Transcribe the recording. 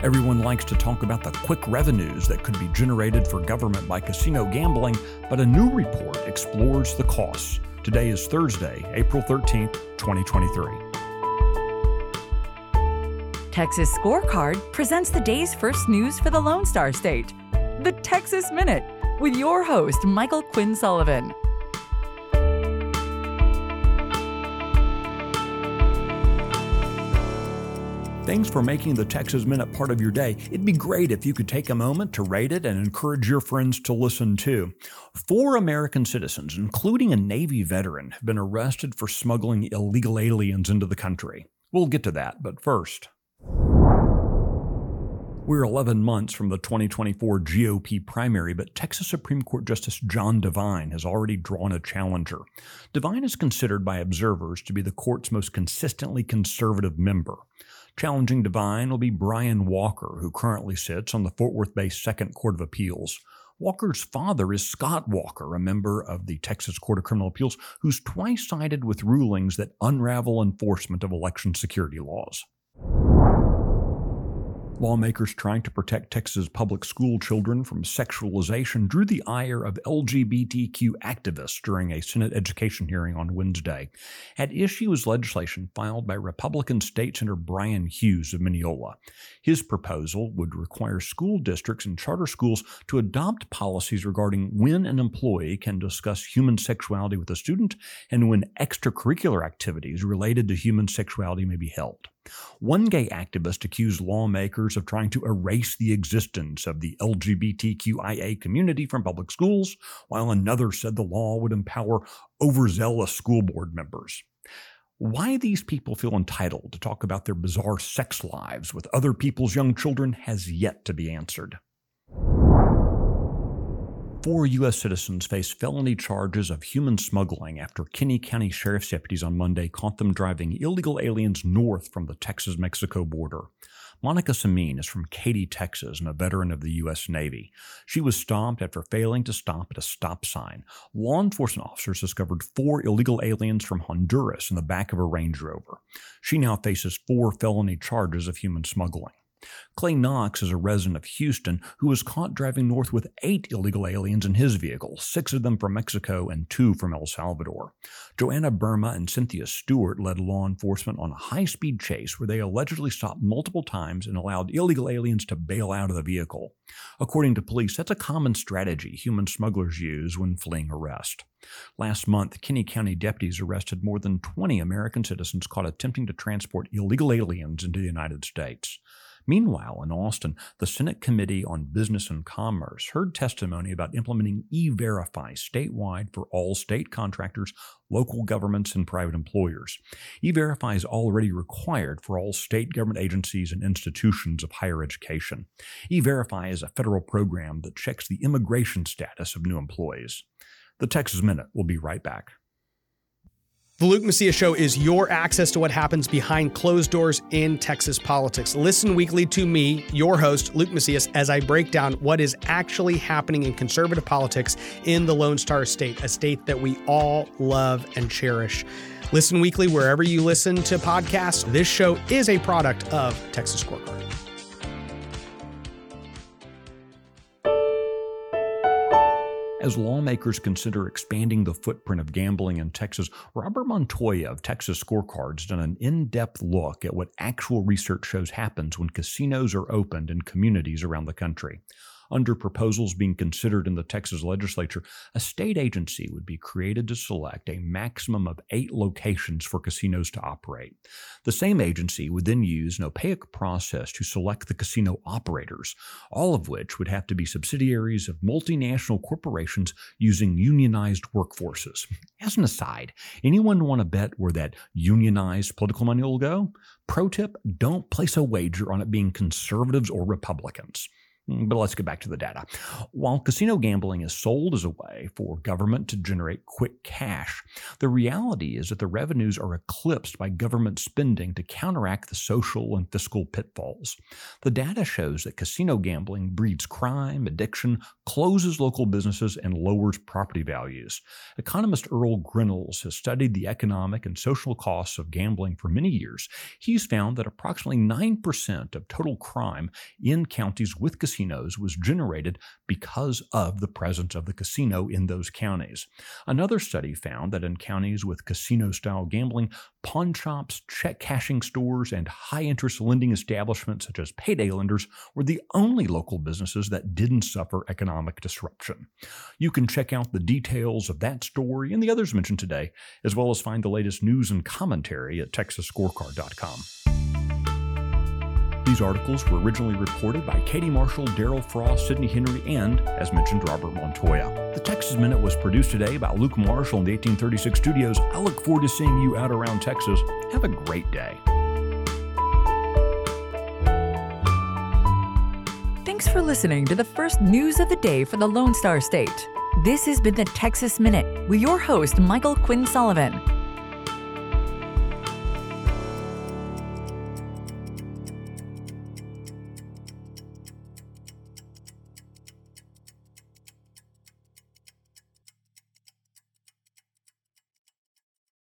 Everyone likes to talk about the quick revenues that could be generated for government by casino gambling, but a new report explores the costs. Today is Thursday, April 13th, 2023. Texas Scorecard presents the day's first news for the Lone Star State. The Texas Minute, with your host, Michael Quinn Sullivan. Thanks for making the Texas Minute part of your day. It'd be great if you could take a moment to rate it and encourage your friends to listen too. 4 American citizens, including a Navy veteran, have been arrested for smuggling illegal aliens into the country. We'll get to that, but first. We're 11 months from the 2024 GOP primary, but Texas Supreme Court Justice John Devine has already drawn a challenger. Devine is considered by observers to be the court's most consistently conservative member. Challenging Devine will be Brian Walker, who currently sits on the Fort Worth-based Second Court of Appeals. Walker's father is Scott Walker, a member of the Texas Court of Criminal Appeals, who's twice sided with rulings that unravel enforcement of election security laws. Lawmakers trying to protect Texas public school children from sexualization drew the ire of LGBTQ activists during a Senate education hearing on Wednesday. At issue is legislation filed by Republican State Senator Brian Hughes of Mineola. His proposal would require school districts and charter schools to adopt policies regarding when an employee can discuss human sexuality with a student and when extracurricular activities related to human sexuality may be held. One gay activist accused lawmakers of trying to erase the existence of the LGBTQIA community from public schools, while another said the law would empower overzealous school board members. Why these people feel entitled to talk about their bizarre sex lives with other people's young children has yet to be answered. 4 U.S. citizens face felony charges of human smuggling after Kinney County Sheriff's deputies on Monday caught them driving illegal aliens north from the Texas-Mexico border. Monica Samin is from Katy, Texas, and a veteran of the U.S. Navy. She was stopped after failing to stop at a stop sign. Law enforcement officers discovered 4 illegal aliens from Honduras in the back of a Range Rover. She now faces 4 felony charges of human smuggling. Clay Knox is a resident of Houston who was caught driving north with 8 illegal aliens in his vehicle, 6 of them from Mexico and 2 from El Salvador. Joanna Burma and Cynthia Stewart led law enforcement on a high-speed chase where they allegedly stopped multiple times and allowed illegal aliens to bail out of the vehicle. According to police, that's a common strategy human smugglers use when fleeing arrest. Last month, Kinney County deputies arrested more than 20 American citizens caught attempting to transport illegal aliens into the United States. Meanwhile, in Austin, the Senate Committee on Business and Commerce heard testimony about implementing E-Verify statewide for all state contractors, local governments, and private employers. E-Verify is already required for all state government agencies and institutions of higher education. E-Verify is a federal program that checks the immigration status of new employees. The Texas Minute will be right back. The Luke Macias Show is your access to what happens behind closed doors in Texas politics. Listen weekly to me, your host, Luke Macias, as I break down what is actually happening in conservative politics in the Lone Star State, a state that we all love and cherish. Listen weekly wherever you listen to podcasts. This show is a product of Texas Scorecard. As lawmakers consider expanding the footprint of gambling in Texas, Robert Montoya of Texas Scorecard has done an in-depth look at what actual research shows happens when casinos are opened in communities around the country. Under proposals being considered in the Texas legislature, a state agency would be created to select a maximum of 8 locations for casinos to operate. The same agency would then use an opaque process to select the casino operators, all of which would have to be subsidiaries of multinational corporations using unionized workforces. As an aside, anyone want to bet where that unionized political money will go? Pro tip, don't place a wager on it being conservatives or Republicans. But let's get back to the data. While casino gambling is sold as a way for government to generate quick cash, the reality is that the revenues are eclipsed by government spending to counteract the social and fiscal pitfalls. The data shows that casino gambling breeds crime, addiction, closes local businesses, and lowers property values. Economist Earl Grinnells has studied the economic and social costs of gambling for many years. He's found that approximately 9% of total crime in counties with casinos was generated because of the presence of the casino in those counties. Another study found that in counties with casino-style gambling, pawn shops, check cashing stores, and high-interest lending establishments such as payday lenders were the only local businesses that didn't suffer economic disruption. You can check out the details of that story and the others mentioned today, as well as find the latest news and commentary at TexasScorecard.com. These articles were originally reported by Katie Marshall, Daryl Frost, Sidney Henry, and, as mentioned, Robert Montoya. The Texas Minute was produced today by Luke Marshall in the 1836 studios. I look forward to seeing you out around Texas. Have a great day. Thanks for listening to the first news of the day for the Lone Star State. This has been the Texas Minute with your host, Michael Quinn Sullivan.